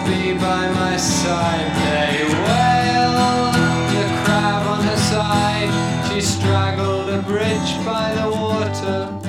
be by my side. They wail, the crab on her side. She straggled a bridge by the water.